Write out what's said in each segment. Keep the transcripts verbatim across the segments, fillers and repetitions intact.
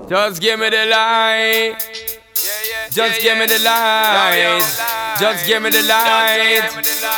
Just give me the light. Just give me the light. Just give me the light.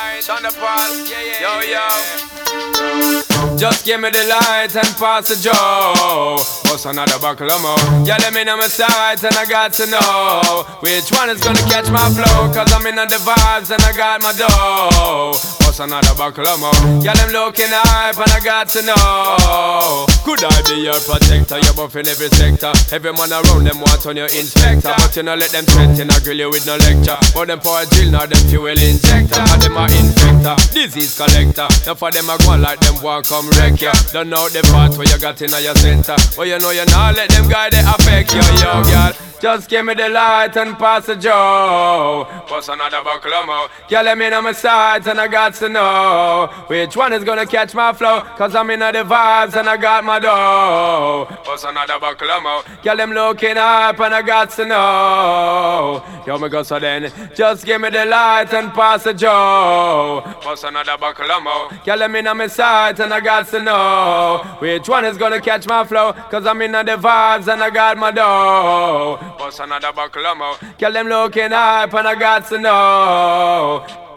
Yo, yo. Just give me the light and pass the joe. What's another buckle of more? Yeah, let me know my sights and I got to know which one is gonna catch my flow. Cause I'm in the vibes and I got my dough. What's another buckle of more? Yeah, them looking hype and I got to know. Could I be your protector? You're buff in every sector. Every man around them want on your inspector. But you know let them threaten, I grill you with no lecture. But them for a drill, now them fuel injector. And them a infector, disease collector. Now for them a go on like them walk come wreck ya. Don't know the part where you got in your center. But you know you not let them guy they affect you, yo, girl. Just give me the light and pass the joe. What's another buckle of more? Girl, let me know my sides and I got to know which one is gonna catch my flow. Cause I'm in the vibes and I got my dough. What's another buckle of more? Girl, them looking up and I got to know. Yo, me go so then. Just give me the light and pass the joe. What's another buckle of more? Girl, let me know my sides and I got to know which one is gonna catch my flow. Cause I'm in the vibes and I got my dough. What's another buckle of more? Girl, them looking hype and I got to know.